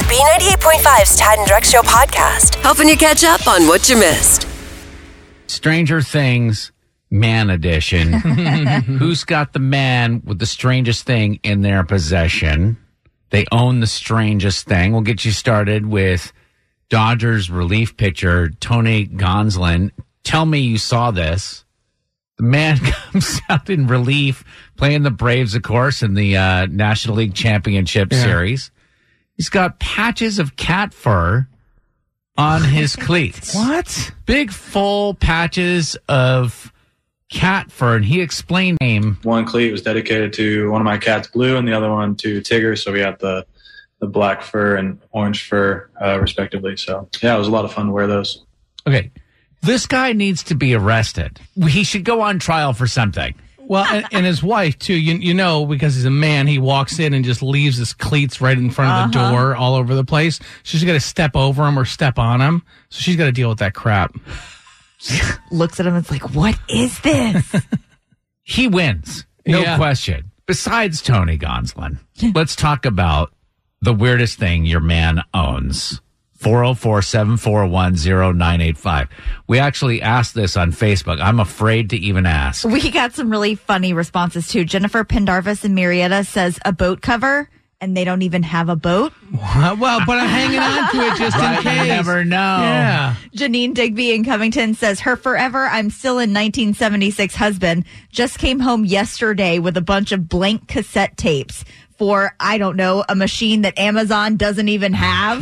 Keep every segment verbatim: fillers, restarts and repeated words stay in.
B ninety-eight point five's Tad and Drex Show podcast, helping you catch up on what you missed. Stranger Things, Man Edition. Who's got the man with the strangest thing in their possession? They own the strangest thing. We'll get you started with Dodgers relief pitcher Tony Gonsolin. Tell me you saw this. The man comes out in relief, playing the Braves, of course, in the uh, National League Championship yeah. Series. He's got patches of cat fur on his cleats. What? Big, full patches of cat fur. And he explained name. One cleat was dedicated to one of my cats, Blue, and the other one to Tigger. So we had the, the black fur and orange fur, uh, respectively. So, yeah, it was a lot of fun to wear those. Okay. This guy needs to be arrested. He should go on trial for something. Well, and, and his wife, too. You, you know, because he's a man, he walks in and just leaves his cleats right in front of the uh-huh. door all over the place. She's got to step over him or step on him. So she's got to deal with that crap. Looks at him and is like, what is this? He wins. No yeah. question. Besides Tony Gonsolin, let's talk about the weirdest thing your man owns. four oh four, seven four one, oh nine eight five. We actually asked this on Facebook. I'm afraid to even ask. We got some really funny responses, too. Jennifer Pendarvis in Marietta says a boat cover, and they don't even have a boat. Well, but I'm hanging on to it just right, in case. You never know. Yeah. Janine Digby in Covington says her forever I'm still in nineteen seventy-six husband just came home yesterday with a bunch of blank cassette tapes for, I don't know, a machine that Amazon doesn't even have.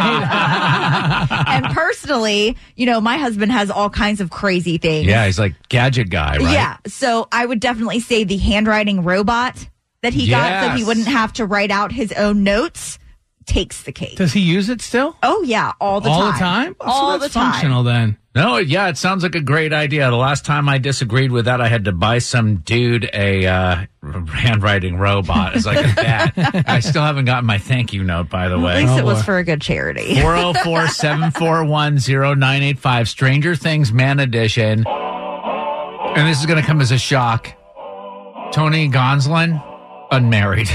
Right. And personally, you know, my husband has all kinds of crazy things. Yeah, he's like gadget guy, right? Yeah. So I would definitely say the handwriting robot that he yes. got so he wouldn't have to write out his own notes takes the cake. Does he use it still? Oh, yeah. All the all time. All the time? All so that's the time. Functional then. No, yeah, it sounds like a great idea. The last time I disagreed with that, I had to buy some dude a uh, handwriting robot. It's like a bet. I still haven't gotten my thank you note, by the way. At least oh, it was boy. for a good charity. four oh four, seven four one, oh nine eight five, Stranger Things Man Edition. And this is going to come as a shock. Tony Gonsolin, unmarried.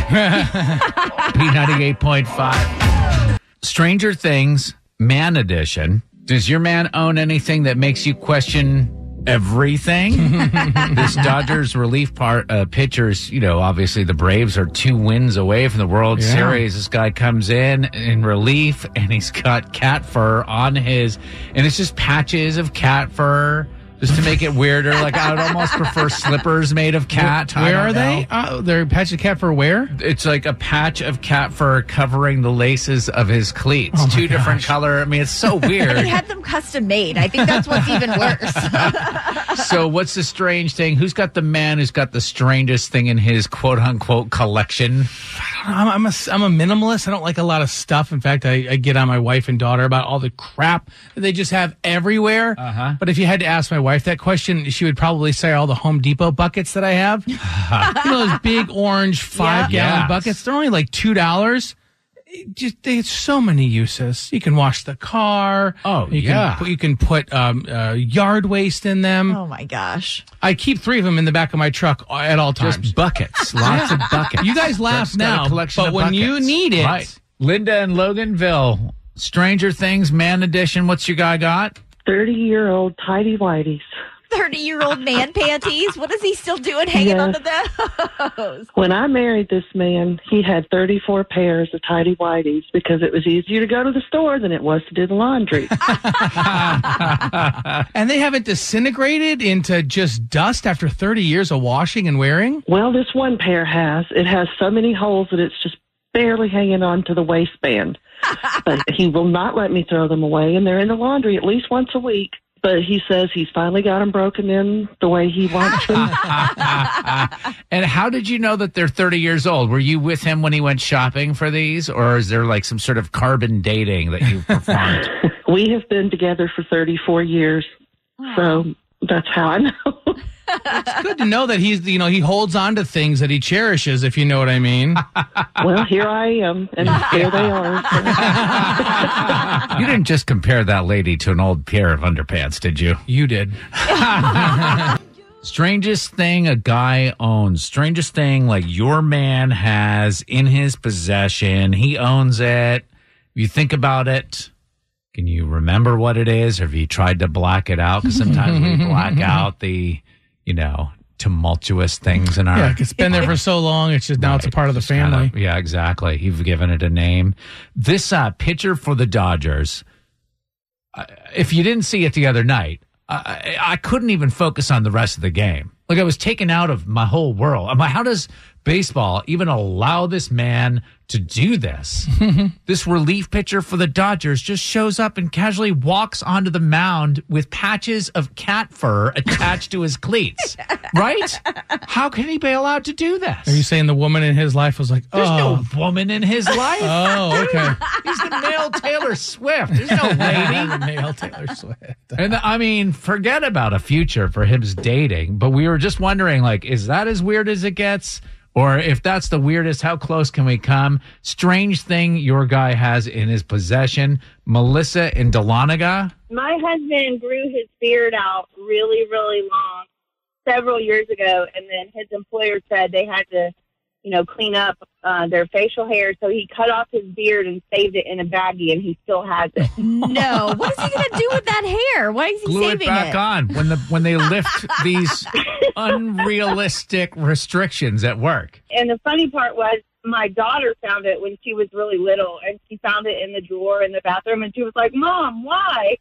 P ninety-eight point five. Stranger Things Man Edition. Does your man own anything that makes you question everything? This Dodgers relief part uh, pitchers, you know, obviously the Braves are two wins away from the World yeah. Series. This guy comes in in relief and he's got cat fur on his, and it's just patches of cat fur. Just to make it weirder, like I would almost prefer slippers made of cat. Where are know. they? Uh, they're patch of cat fur where? It's like a patch of cat fur covering the laces of his cleats. Oh Two gosh. different color. I mean, it's so weird. And he had them custom made. I think that's what's even worse. So what's the strange thing? Who's got the man who's got the strangest thing in his quote-unquote collection? I'm, I'm, a, I'm a minimalist. I don't like a lot of stuff. In fact, I, I get on my wife and daughter about all the crap that they just have everywhere. Uh-huh. But if you had to ask my wife that question, she would probably say all the Home Depot buckets that I have. You know, those big orange five-gallon yeah. yes. buckets? They're only like two dollars. It just they have so many uses. You can wash the car. Oh, you yeah. Can put, you can put um, uh, yard waste in them. Oh, my gosh. I keep three of them in the back of my truck at all times. Just buckets. Lots of buckets. You guys laugh That's now, collection but of when buckets. you need it. Right. Linda in Loganville, Stranger Things Man Edition. What's your guy got? thirty-year-old tighty-whities. thirty-year-old man panties? What is he still doing hanging Yeah. onto those? When I married this man, he had thirty-four pairs of tighty-whities because it was easier to go to the store than it was to do the laundry. And they haven't disintegrated into just dust after thirty years of washing and wearing? Well, this one pair has. It has so many holes that it's just barely hanging on to the waistband. But he will not let me throw them away, and they're in the laundry at least once a week. But he says he's finally got them broken in the way he wants them. And how did you know that they're thirty years old? Were you with him when he went shopping for these? Or is there like some sort of carbon dating that you've performed? We have been together for thirty-four years. So that's how I know. It's good to know that he's, you know, he holds on to things that he cherishes, if you know what I mean. Well, here I am, and there they are. You didn't just compare that lady to an old pair of underpants, did you? You did. Strangest thing a guy owns. Strangest thing like your man has in his possession. He owns it. you think about it, can you remember what it is? Or have you tried to black it out? Because sometimes we black out the, you know, tumultuous things in our... Yeah, it's been there for so long. It's just now it's a Right. part of the Just family. kinda- yeah, exactly. You've given it a name. This uh, pitcher for the Dodgers, uh, if you didn't see it the other night, I, I couldn't even focus on the rest of the game. Like I was taken out of my whole world. I'm like, how does baseball even allow this man to do this? This relief pitcher for the Dodgers just shows up and casually walks onto the mound with patches of cat fur attached to his cleats. Right? How can he be allowed to do this? Are you saying the woman in his life was like, oh, There's no woman in his life. oh, okay. He's the male Taylor Swift. There's no lady. Male Taylor Swift. And I mean, forget about a future for him dating, but we were just wondering, like, is that as weird as it gets? Or if that's the weirdest, how close can we come? Strange thing your guy has in his possession. Melissa in Dahlonega. My husband grew his beard out really, really long several years ago, and then his employer said they had to, you know, clean up uh, their facial hair, so he cut off his beard and saved it in a baggie, and he still has it. No. What is he going to do with that hair? Why is he Glue it saving back it? on when the when they lift these unrealistic restrictions at work. And the funny part was my daughter found it when she was really little, and she found it in the drawer in the bathroom, and she was like, Mom, why?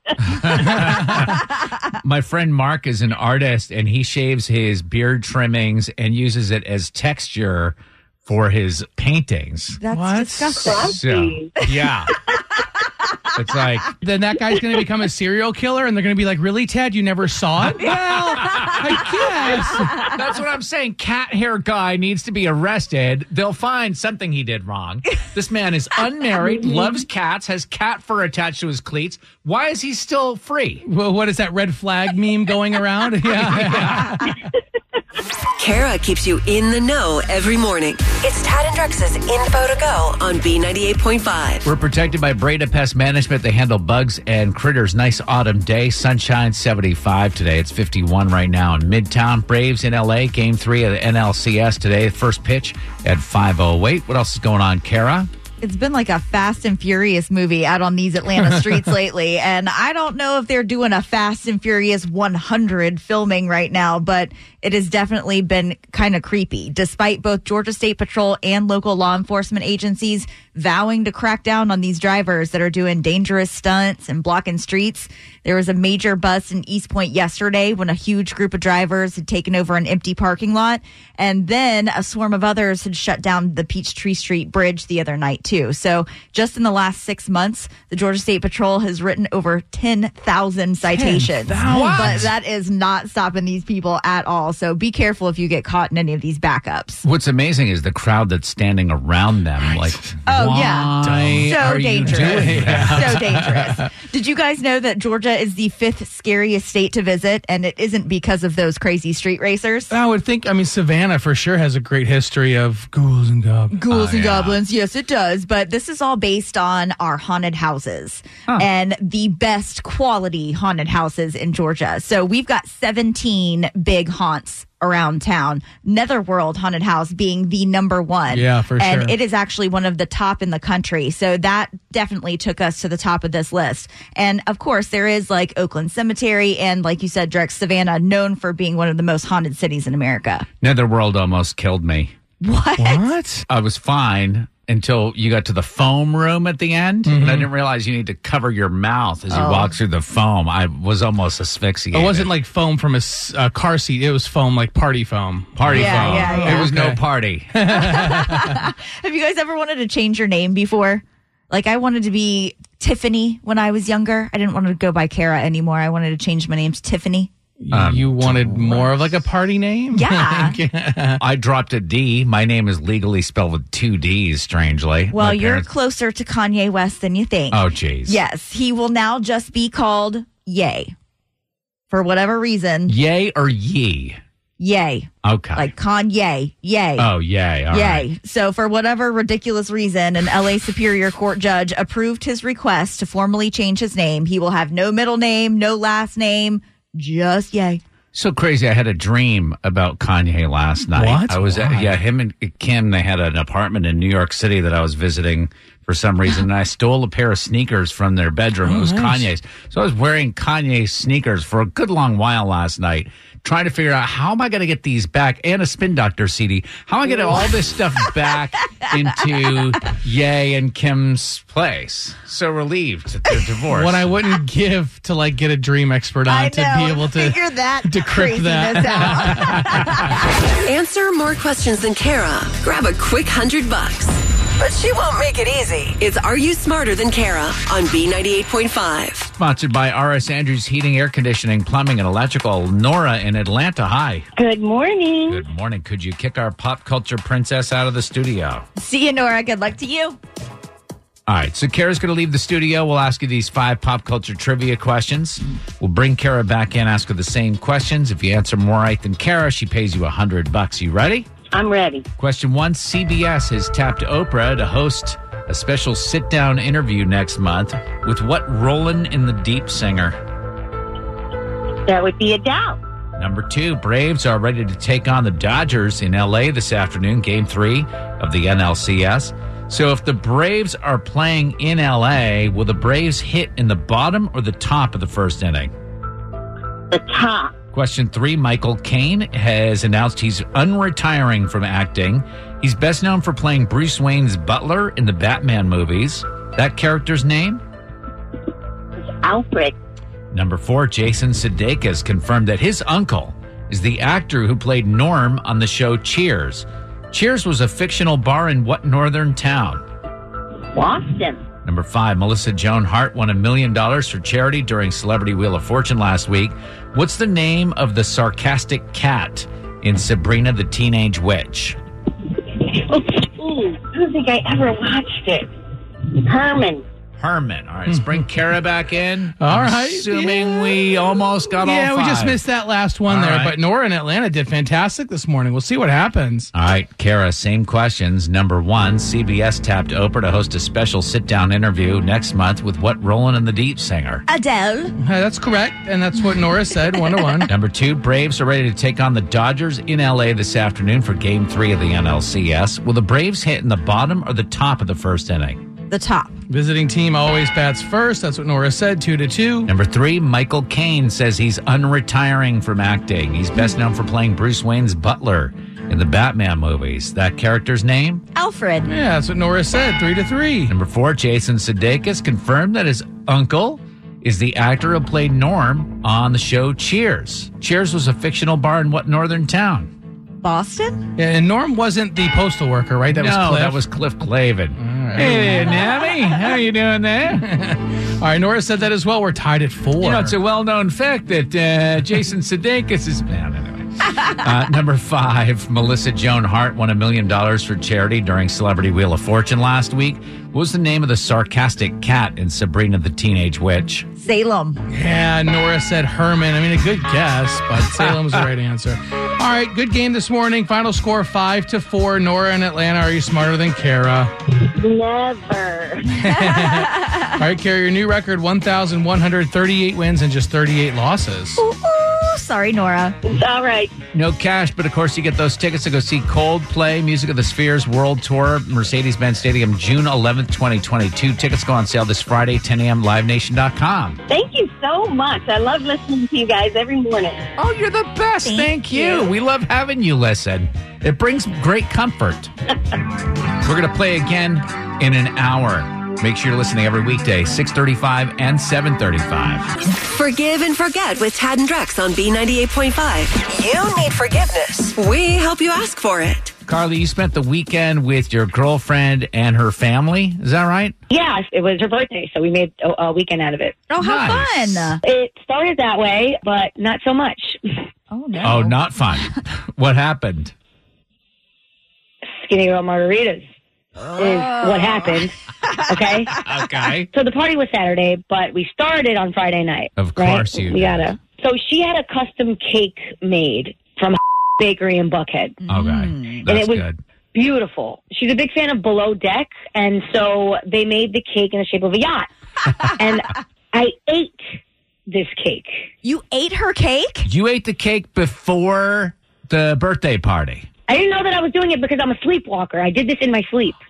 My friend Mark is an artist, and he shaves his beard trimmings and uses it as texture for his paintings. That's What? disgusting. So, yeah. It's like, Then that guy's going to become a serial killer, and they're going to be like, really, Ted? You never saw it? Well, I guess. that's what I'm saying. Cat hair guy needs to be arrested. They'll find something he did wrong. This man is unmarried, loves cats, has cat fur attached to his cleats. Why is he still free? Well, what is that red flag meme going around? Yeah. yeah. Kara keeps you in the know every morning. It's Tad and Drex's Info to Go on B ninety-eight point five. We're protected by Breda Pest Management. They handle bugs and critters. Nice autumn day. Sunshine, seventy-five today. It's fifty-one right now in Midtown. Braves in L A. Game three of the N L C S today. First pitch at five oh eight. What else is going on, Kara? It's been like a Fast and Furious movie out on these Atlanta streets lately. And I don't know if they're doing a Fast and Furious one hundred filming right now, but it has definitely been kind of creepy. Despite both Georgia State Patrol and local law enforcement agencies vowing to crack down on these drivers that are doing dangerous stunts and blocking streets, there was a major bust in East Point yesterday when a huge group of drivers had taken over an empty parking lot. And then a swarm of others had shut down the Peachtree Street Bridge the other night, too. So just in the last six months, the Georgia State Patrol has written over ten thousand citations. But that is not stopping these people at all. So be careful if you get caught in any of these backups. What's amazing is the crowd that's standing around them. Like, Oh, yeah. why So are you dangerous. doing that? So dangerous. Did you guys know that Georgia is the fifth scariest state to visit, and it isn't because of those crazy street racers? I would think, I mean, Savannah for sure has a great history of ghouls and goblins. Ghouls Oh, and yeah. goblins, yes, it does. But this is all based on our haunted houses and the best quality haunted houses in Georgia. So we've got seventeen big haunts around town. Netherworld Haunted House being the number one. Yeah, for and sure. it is actually one of the top in the country. So that definitely took us to the top of this list. And of course, there is like Oakland Cemetery and, like you said, Drex, Savannah, known for being one of the most haunted cities in America. Netherworld almost killed me. What? What? I was fine until you got to the foam room at the end. Mm-hmm. And I didn't realize you need to cover your mouth as you Oh. walk through the foam. I was almost asphyxiated. It wasn't like foam from a s- uh, car seat. It was foam, like party foam. party Yeah, foam. yeah, yeah. It was no Okay. party. Have you guys ever wanted to change your name before? Like, I wanted to be Tiffany when I was younger. I didn't want to go by Kara anymore. I wanted to change my name to Tiffany. Um, you wanted more of like a party name? Yeah. I dropped a D. My name is legally spelled with two D's, strangely. Well, My you're parents- closer to Kanye West than you think. Oh, jeez. Yes, he will now just be called Ye. For whatever reason, Yay or ye? Ye. Okay. Like Kanye. Ye. oh, yay. All Yay. right. So, for whatever ridiculous reason, an L A Superior Court judge approved his request to formally change his name. He will have no middle name, no last name, just Ye. So crazy. I had a dream about Kanye last night. What? I was at, Why? yeah, him and Kim, they had an apartment in New York City that I was visiting for some reason, and I stole a pair of sneakers from their bedroom. Oh, it was nice. Kanye's. So I was wearing Kanye's sneakers for a good long while last night, trying to figure out how am I going to get these back, and a Spin Doctor C D. How am I going to get all this stuff back into Ye and Kim's place? So relieved that they're divorced. What I wouldn't give to like get a dream expert on I to know. be able to figure that decrypt craziness that. out. Answer more questions than Kara. Grab a quick hundred bucks. But she won't make it easy. It's Are You Smarter Than Kara on B ninety-eight point five. Sponsored by R S Andrews Heating, Air Conditioning, Plumbing, and Electrical. Nora in Atlanta. Hi. Good morning. Good morning. Could you kick our pop culture princess out of the studio? See you, Nora. Good luck to you. All right, so Kara's going to leave the studio. We'll ask you these five pop culture trivia questions. We'll bring Kara back in, ask her the same questions. If you answer more right than Kara, she pays you a hundred bucks. You ready? I'm ready. Question one, C B S has tapped Oprah to host a special sit-down interview next month with what Rollin' in the Deep singer? That would be Adele. Number two, Braves are ready to take on the Dodgers in L A this afternoon, game three of the N L C S. So if the Braves are playing in L A, will the Braves hit in the bottom or the top of the first inning? The top. Question three, Michael Caine has announced he's unretiring from acting. He's best known for playing Bruce Wayne's butler in the Batman movies. That character's name? It's Alfred. Number four, Jason Sudeikis confirmed that his uncle is the actor who played Norm on the show Cheers. Cheers was a fictional bar in what northern town? Boston. Number five, Melissa Joan Hart won a million dollars for charity during Celebrity Wheel of Fortune last week. What's the name of the sarcastic cat in Sabrina the Teenage Witch? Ooh, I don't think I ever watched it. Herman. Herman. All right, let's bring Kara back in. All I'm right, Assuming yeah. we almost got all Yeah, five. we just missed that last one All there. right. But Nora in Atlanta did fantastic this morning. We'll see what happens. All right, Kara, same questions. Number one, C B S tapped Oprah to host a special sit-down interview next month with what Rollin' in the Deep singer? Adele. Uh, that's correct. And that's what Nora said, one to one. Number two, Braves are ready to take on the Dodgers in L A this afternoon for game three of the N L C S. Will the Braves hit in the bottom or the top of the first inning? The top. Visiting team always bats first. That's what Nora said, two to two. Number three, Michael Caine says he's unretiring from acting. He's best known for playing Bruce Wayne's butler in the Batman movies. That character's name? Alfred. Yeah, that's what Nora said, three to three. Number four, Jason Sudeikis confirmed that his uncle is the actor who played Norm on the show Cheers. Cheers was a fictional bar in what northern town? Boston. Yeah, and Norm wasn't the postal worker, right? That no, was Cliff. that was Cliff Clavin. right. Hey there, Nami. How you doing there? All right, Nora said that as well. We're tied at four. You know, it's a well-known fact that uh, Jason Sudeikis is... Man, anyway. Uh, number five, Melissa Joan Hart won a million dollars for charity during Celebrity Wheel of Fortune last week. What was the name of the sarcastic cat in Sabrina the Teenage Witch? Salem. Yeah, Nora said Herman. I mean, a good guess, but Salem's the right answer. All right, good game this morning. Final score five to four. Nora in Atlanta. Are you smarter than Kara? Never. All right, Kara, your new record: one thousand one hundred thirty-eight wins and just thirty-eight losses. Ooh, ooh, sorry, Nora. All right. No cash, but of course you get those tickets to go see Coldplay, Music of the Spheres World Tour, Mercedes-Benz Stadium, June eleventh, twenty twenty-two. Tickets go on sale this Friday, ten a.m., live nation dot com. Thank you so much. I love listening to you guys every morning. Oh, you're the best. Thank Thank, you. you. We love having you listen. It brings great comfort. We're going to play again in an hour. Make sure you're listening every weekday, six thirty-five and seven thirty-five. Forgive and forget with Tad and Drex on B ninety-eight point five. You need forgiveness. We help you ask for it. Carly, you spent the weekend with your girlfriend and her family. Is that right? Yeah, it was her birthday, so we made a, a weekend out of it. Oh, how Nice. fun. It started that way, but not so much. Oh, no. Oh, not fun. What happened? Skinny girl margaritas is what happened. Okay? Okay. So the party was Saturday, but we started on Friday night. Of right? course you We did. gotta. So she had a custom cake made from bakery in Buckhead. Okay. That's it was- good. Beautiful. She's a big fan of Below Deck, and so they made the cake in the shape of a yacht. And I ate this cake. You ate her cake? You ate the cake before the birthday party. I didn't know that I was doing it because I'm a sleepwalker. I did this in my sleep.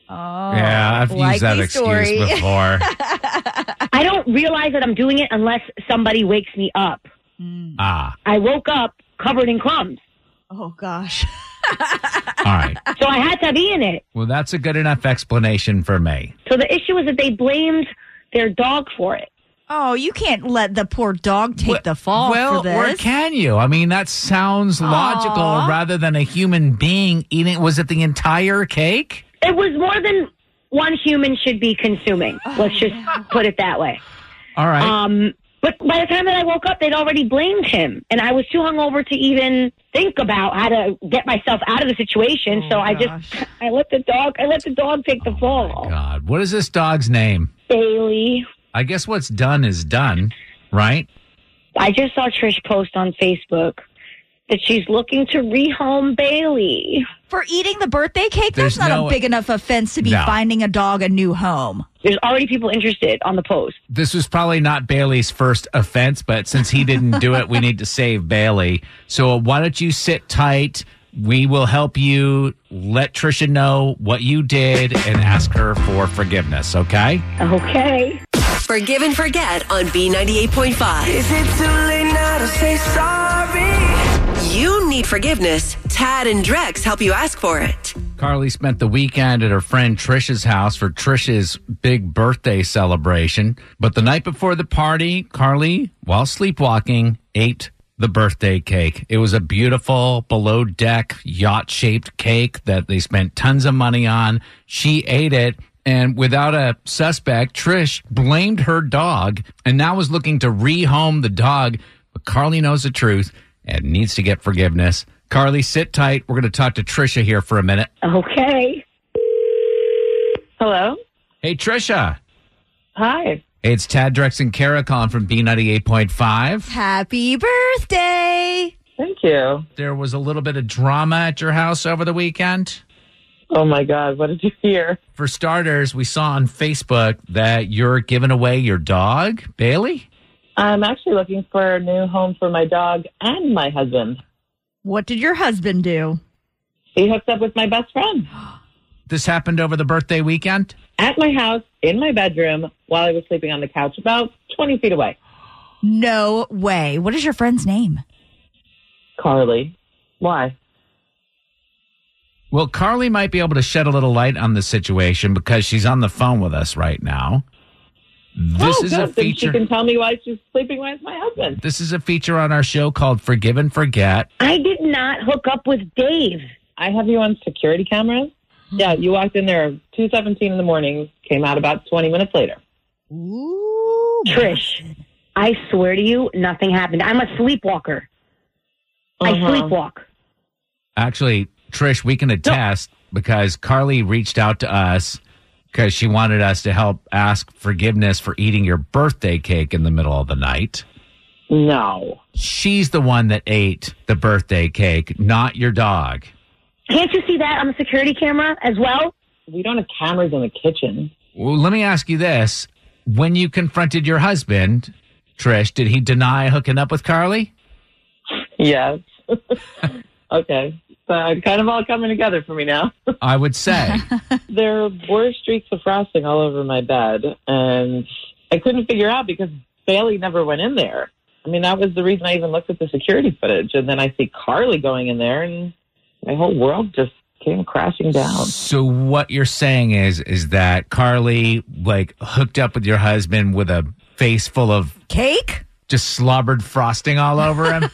Oh, Yeah, I've used that likely excuse story. before. I don't realize that I'm doing it unless somebody wakes me up. Ah, I woke up covered in crumbs. Oh, gosh. all right. So I had to be in it. Well, that's a good enough explanation for me. So the issue is that they blamed their dog for it. Oh, you can't let the poor dog take Well- the fall well, for this. or can you? I mean, that sounds logical Aw. rather than a human being eating. Was it the entire cake? It was more than one human should be consuming. Let's just put it that way. All right. Um, but by the time that I woke up, they'd already blamed him. And I was too hungover to even think about how to get myself out of the situation. Oh, so I gosh. just, I let the dog, I let the dog take the fall. God, what is this dog's name? Bailey. I guess what's done is done, right? I just saw Trish post on Facebook that she's looking to rehome Bailey. For eating the birthday cake? That's There's not no- a big enough offense to be No. finding a dog a new home. There's already people interested on the post. This was probably not Bailey's first offense, but since he didn't do it, we need to save Bailey. So why don't you sit tight? We will help you let Trisha know what you did and ask her for forgiveness, okay? Okay. Forgive and Forget on B ninety-eight point five. Is it too late now to say sorry? You need forgiveness. Tad and Drex help you ask for it. Carly spent the weekend at her friend Trisha's house for Trisha's big birthday celebration. But the night before the party, Carly, while sleepwalking, ate the birthday cake. It was a beautiful below deck yacht shaped cake that they spent tons of money on. She ate it. And without a suspect, Trish blamed her dog and now is looking to rehome the dog. But Carly knows the truth and needs to get forgiveness. Carly, sit tight. We're going to talk to Trisha here for a minute. Okay. Hello? Hey, Trisha. Hi. Hey, it's Tad, Drex, and Kara calling from B ninety-eight point five. Happy birthday. Thank you. There was a little bit of drama at your house over the weekend. Oh, my God. What did you hear? For starters, we saw on Facebook that you're giving away your dog, Bailey. I'm actually looking for a new home for my dog and my husband. What did your husband do? He hooked up with my best friend This happened over the birthday weekend? at my house, in my bedroom, while I was sleeping on the couch about twenty feet away. No way. What is your friend's name? Carly. Why? Well, Carly might be able to shed a little light on the situation because she's on the phone with us right now. This oh, is good. a Then feature. she can tell me why she's sleeping with my husband. This is a feature on our show called Forgive and Forget. I did not hook up with Dave. I have you on security cameras. Yeah, you walked in there two seventeen in the morning, came out about twenty minutes later. Ooh. Trish, I swear to you, nothing happened. I'm a sleepwalker. I Uh-huh. sleepwalk. Actually, Trish, we can attest because Carly reached out to us because she wanted us to help ask forgiveness for eating your birthday cake in the middle of the night. No. She's the one that ate the birthday cake, not your dog. Can't you see that on the security camera as well? We don't have cameras in the kitchen. Well, let me ask you this. When you confronted your husband, Trish, did he deny hooking up with Carly? Yes. Okay. So it's kind of all coming together for me now. I would say. There were streaks of frosting all over my bed, and I couldn't figure out because Bailey never went in there. I mean, that was the reason I even looked at the security footage, and then I see Carly going in there, and my whole world just came crashing down. So what you're saying is is that Carly like hooked up with your husband with a face full of Cake? just slobbered frosting all over him?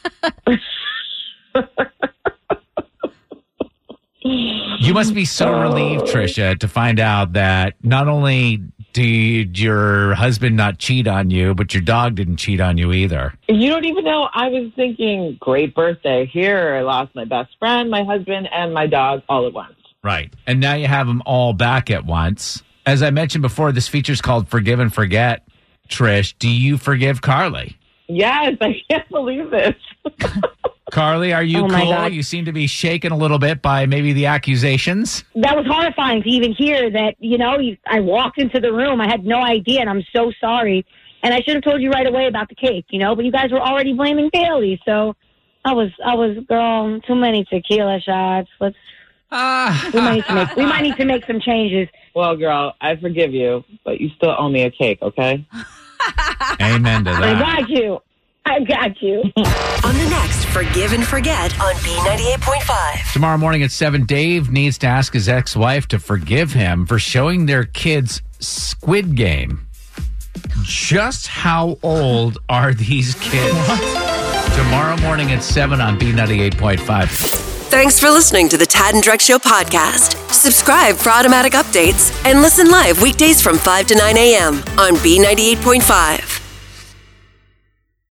You must be so relieved, Trisha, to find out that not only did your husband not cheat on you, but your dog didn't cheat on you either. You don't even know. I was thinking, great birthday. Here, I lost my best friend, my husband, and my dog all at once. Right. And now you have them all back at once. As I mentioned before, this feature's called Forgive and Forget. Trish, do you forgive Carly? Yes, I can't believe this. Carly, are you Oh, my cool? God. You seem to be shaken a little bit by maybe the accusations. That was horrifying to even hear that, you know, you, I walked into the room. I had no idea, and I'm so sorry. And I should have told you right away about the cake, you know, but you guys were already blaming Bailey. So I was, I was, girl, too many tequila shots. Let's, Ah. We might need to make, we might need to make some changes. Well, girl, I forgive you, but you still owe me a cake, okay? Amen to I that. got you. I got you. On the next Forgive and Forget on B ninety-eight point five. Tomorrow morning at seven, Dave needs to ask his ex-wife to forgive him for showing their kids Squid Game. Just how old are these kids? Tomorrow morning at seven on B ninety-eight point five. Thanks for listening to the Tad and Drex Show podcast. Subscribe for automatic updates and listen live weekdays from five to nine a.m. on B ninety-eight point five.